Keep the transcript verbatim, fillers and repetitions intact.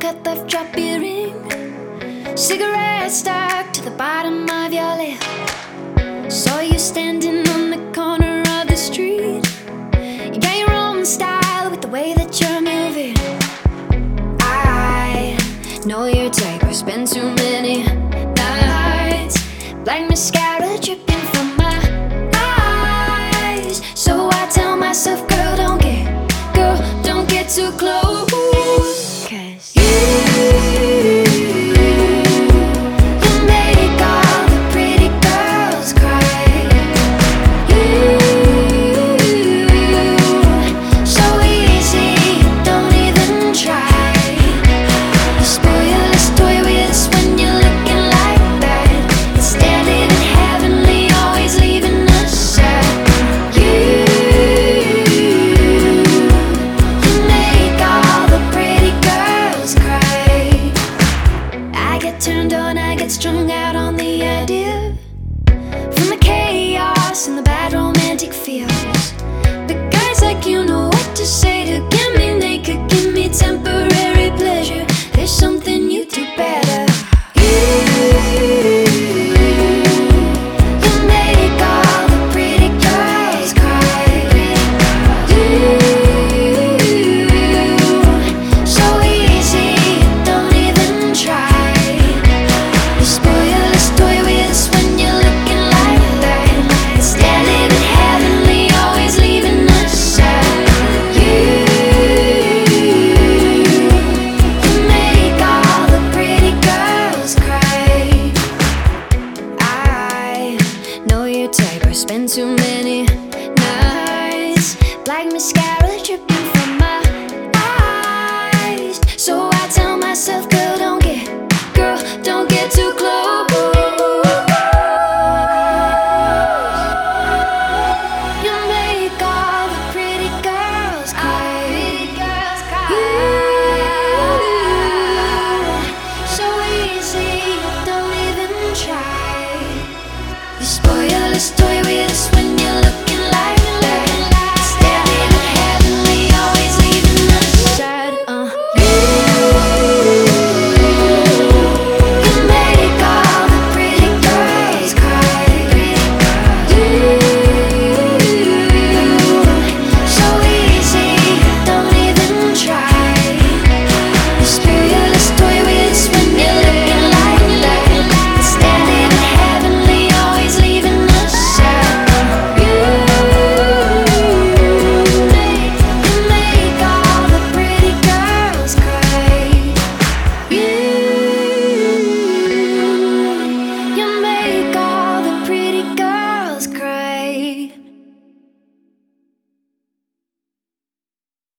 cut left drop earring, cigarette stuck to the bottom of your lip. Saw you standing on the corner of the street. You got your own style with the way that you're moving. I know your type, I spend too many nights, black mascara dripping from my eyes. So I tell myself, girl, don't get, girl, don't get too close. Turned on, I get strung out on the idea, from the chaos and the bad romantic feels. But guys like you know what to say to get me naked, give me temporary pleasure. There's something you do better. You, you make all the pretty girls cry. You, so easy, don't even try. I spend too many nights, black mascara dripping from my eyes. So I tell myself, girl, don't get, girl, don't get too close. You make all the pretty girls cry. Pretty girls cry. You, so easy, don't even try. You spoil this toy with a